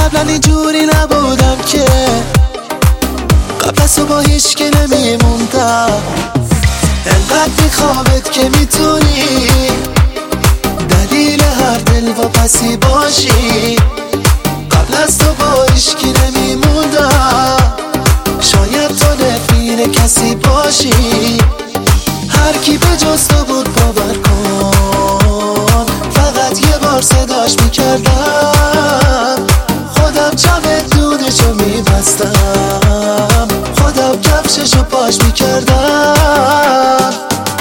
قبلا اینجوری نبودم که قبل از تو با هیچکی نمیموندم. انقدر میخوابت که میتونی دلیل هر دل و پسی باشی. قبل از تو با هیچکی نمیموندم، شاید تو نفرین کسی باشی. هر کی به جز تو بود باور کن، فقط یه بار صداش میکردم. خودم چمدونشو میبستم، خودم کفششو پاش میکردم.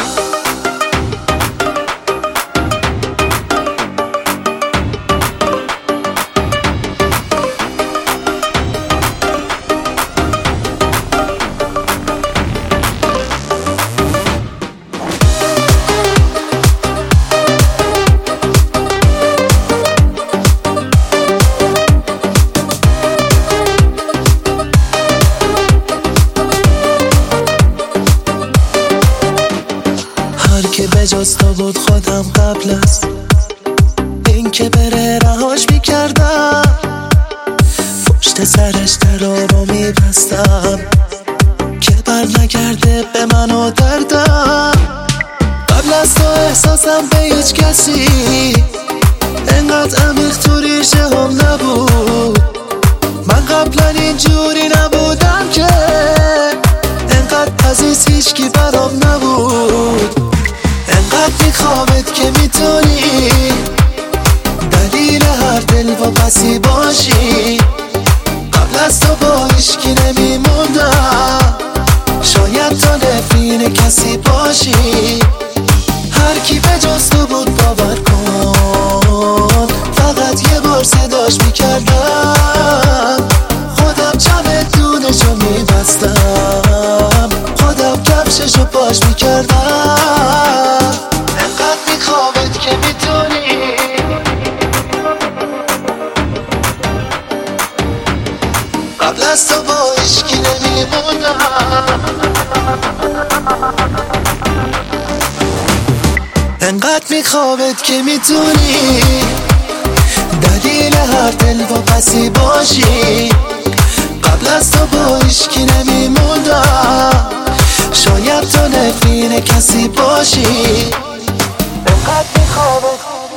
که به جز تو بود خودم قبل از این که بره رهاش میکردم. پشت سرش درا رو میبستم که بر نگرده به من و دردم. قبل از تو احساسم به هیچ کسی انقدر عمیق تو ریشه هم نبود. من قبلا اینجوری نبودم که انقدر عزیز هیچکی برام نبود. انقدر میخوابت که میتونی دلیل هر دل و پسی باشی. قبل از تو با هیچکی نمیموندم، شاید تو نفرین کسی باشی. هر کی به جز تو بود باور کن، فقط یه بار صداش میکردم. خودم چمدونشو میبستم، خودم کفششو پاش میکردم. که میتونی قبل از تو با عشقی نمیمونم. انقدر میخوابت که میتونی دلیل هر دل و پسی باشی. قبل از تو با عشقی نمیمونم، شاید تو نفرین کسی باشی. انقدر میخوابت